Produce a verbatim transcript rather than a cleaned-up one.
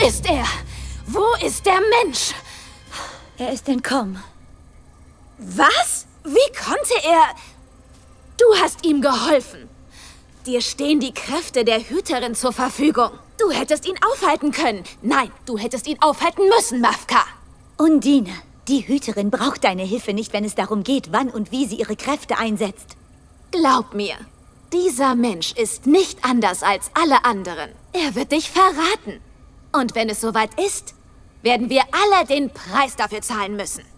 ist er? Wo ist der Mensch? Er ist entkommen. Was? Wie konnte er... Du hast ihm geholfen. Dir stehen die Kräfte der Hüterin zur Verfügung. Du hättest ihn aufhalten können. Nein, du hättest ihn aufhalten müssen, Mafka. Undine, die Hüterin braucht deine Hilfe nicht, wenn es darum geht, wann und wie sie ihre Kräfte einsetzt. Glaub mir, dieser Mensch ist nicht anders als alle anderen. Er wird dich verraten. Und wenn es soweit ist, werden wir alle den Preis dafür zahlen müssen.